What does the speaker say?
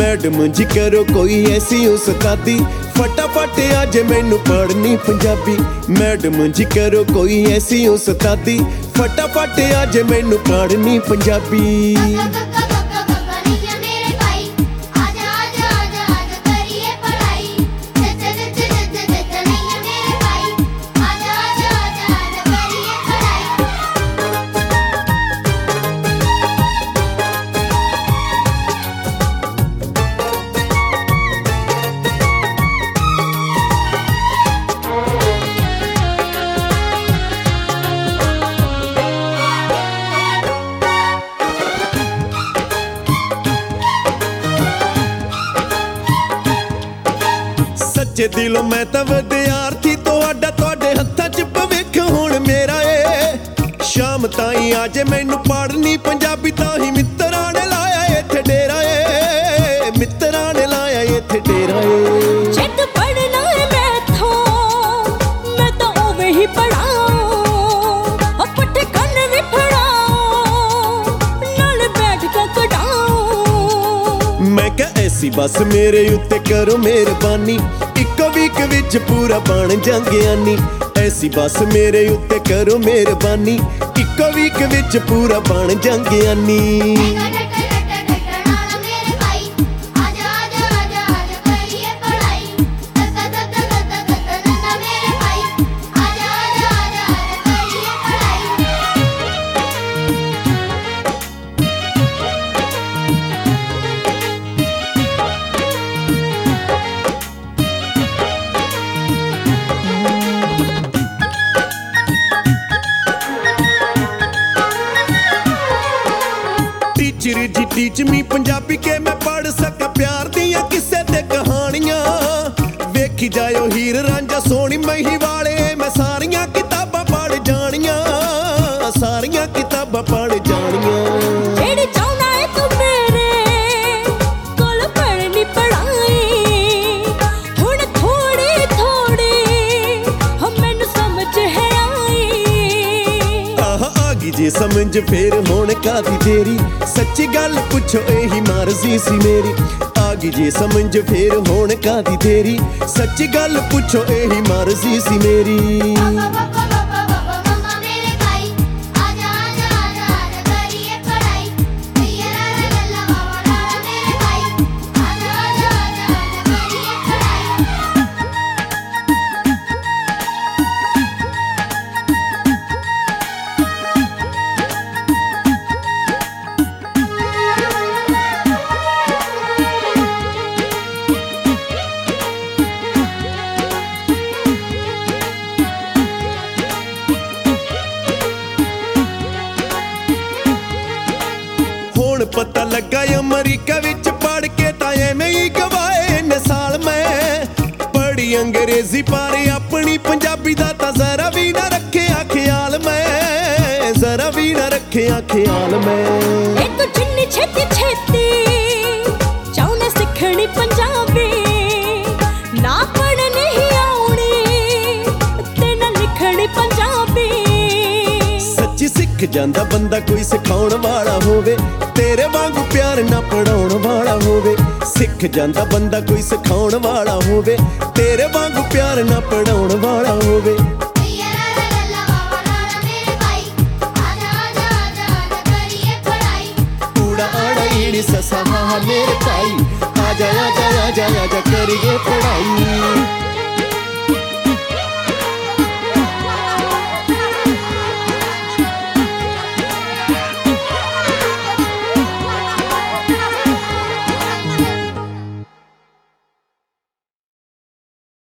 Madam जी करो कोई ऐसी उस्तादी, फटाफट आज मैनू पढ़नी पंजाबी। मैडम जी करो कोई ऐसी उस्तादी, फटाफट आज मैनू पढ़नी पंजाबी। सच्चे दिलों मैं तां विद्यार्थी तो आडा तुहाडे हत्थां च भविख हुण मेरा ए। शाम ताईं आज मैनू पढ़नी पंजाबी, तां ही मित्तरां ने लाया इत्थे डेरा ए। मित्तरां ने लाया इत्थे डेरा ए। जिद पढ़ना है मैथों मैं तां उवें ही पढ़ाऊं, पट्ठे कन भी पढ़ाऊं, नाल बैठ के कढाऊं। मैं क्या ऐसी बस मेरे उत्ते करो मेहरबानी, इक्को वीक विच पूरा बन जांगियानी। ऐसी बस मेरे उत्ते करो मेहरबानी, इक्को वीक विच पूरा बन जांगियानी। Teacher ji teach me Punjabi के मैं पढ़ सका प्यार दियां किस्से ते कहानियां। वेखी जायो हीर रांझा सोहनी मही वाले, मैं सारियां किताबां पढ़ जानियां, सारियां किताबां पढ़ जानियां। जेड़ी चाहुंदा है तू मेरे कोल पढ़नी पढ़ाई, हुण थोड़ी थोड़ी मैनू समझ है आई। आह आ गई जे समझ फिर हुण कादी देरी, सच्ची गल पुछो यही मर्जी सी मेरी। आ गई जे समझ फिर हुण कादी देरी, सच्ची गल पुछो यही मर्जी सी मेरी। पता लगा अमरीका विच पढ़ के तां एवें ही गवाए ने साल। मैं पढ़ी अंग्रेजी पर अपनी पंजाबी दा तां जरा भी ना रखेआ ख्याल। मैं जरा भी ना रखेआ ख्याल। मैं तू जिन्नी छेती छेती चाहुंदा सिखणी पंजाबी, ना पढ़नी ही आउणी ते ना लिखणी पंजाबी। सच्ची सिख जांदा बंदा कोई सिखाउण वाला होवे, तेरे वांगू प्यार ना पढ़ाउण वाला होवे। सिख जांदा बंदा कोई सिखाउण वाला होवे, तेरे वांगू प्यार ना पढ़ाउण वाला होवे। ऊड़ा आड़ा ईड़ी ससा हा मेरे भाई, आजा आजा आजा आजा करिए पढ़ाई।